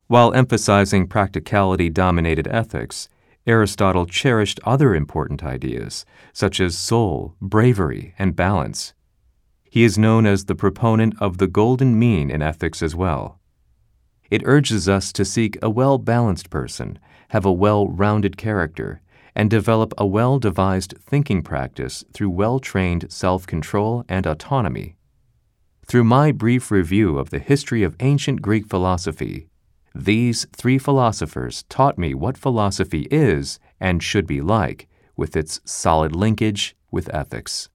While emphasizing practicality-dominated ethics, Aristotle cherished other important ideas, such as soul, bravery, and balance. He is known as the proponent of the golden mean in ethics as well. It urges us to seek a well-balanced person, have a well-rounded character, and develop a well-devised thinking practice through well-trained self-control and autonomy. Through my brief review of the history of ancient Greek philosophy, these three philosophers taught me what philosophy is and should be like, with its solid linkage with ethics.